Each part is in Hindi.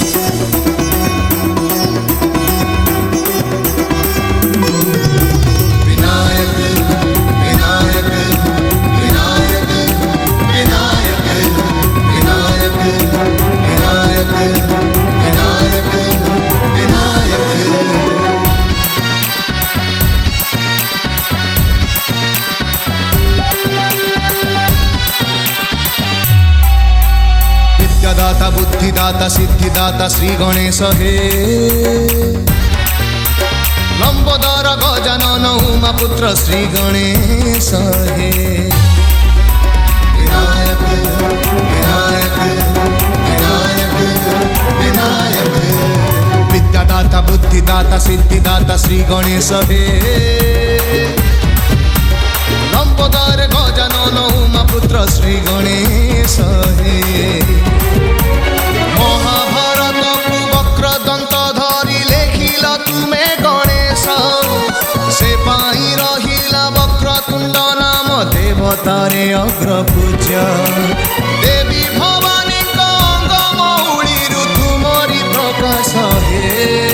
दाता बुद्धिदाता सिद्धिदाता श्री गणेश हे लंबोदर गजानन उमा पुत्र श्री गणेश हे विनायक विनायक विनायक विनायक विद्यादाता बुद्धिदाता सिद्धिदाता श्री गणेश हे लंबोदर गजानन उमा पुत्र श्री गणेश हे महाभारत को वक्रदंत धरी लेखिल तुमे गणेश से पाई रहिला वक्रतुंड नाम देवतारे अग्रपूज्य देवी भवानी अंग मौली तुमरी प्रकाश हे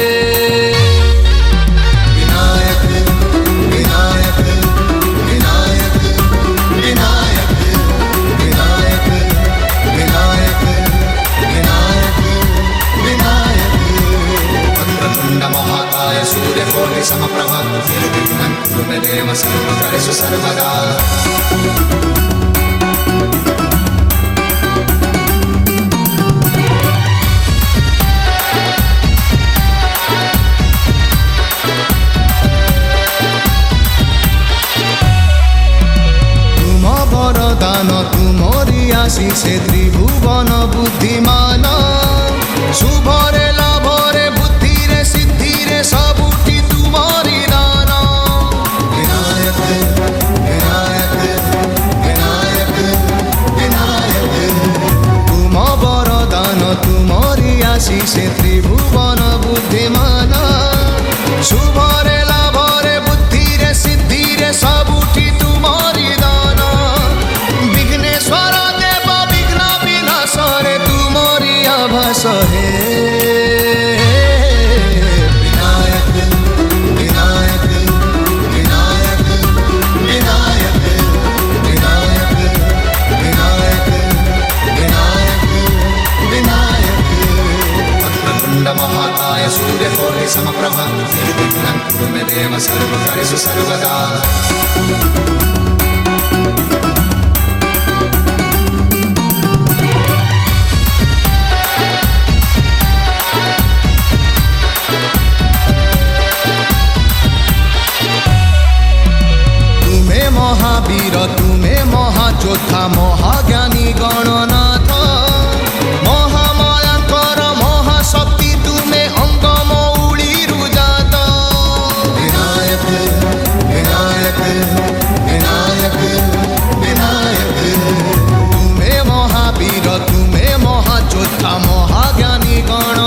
सूर्यकोटि समप्रभ निर्विघ्नं कुरु मे देव सर्वकार्येषु सर्वदा तुम वरदान तुमरी आशीष त्रिभुवन बुद्धिमान शुभरे लाभरे बुद्धिरे सिद्धिरे सबुठी तुम्हारी दान विनायक विनायक विनायक विनायक तुम वरदान तुम्हारी आशीष त्रिभुवन बुद्धिमान शुभरे लाभरे बुद्धिरे सिद्धिरे सबुठी तुम्हारी दान विघ्नेश्वर देव विघ्न विनाशरे तुम्हारी आभास हे महाकाय सूर्यकोटि समप्रभ निर्विघ्नं कुरु मे देव सर्वकार्येषु सर्वदा तुम्हें महावीर तुम्हें महायोद्धा महाज्ञानी गणनाथ महामायांकर महाशक्ति तुम्हें अंग मौली रुजात विनायक विनायक विनायक विनायक तुम्हें महावीर तुम्हें महायोद्धा महाज्ञानी गण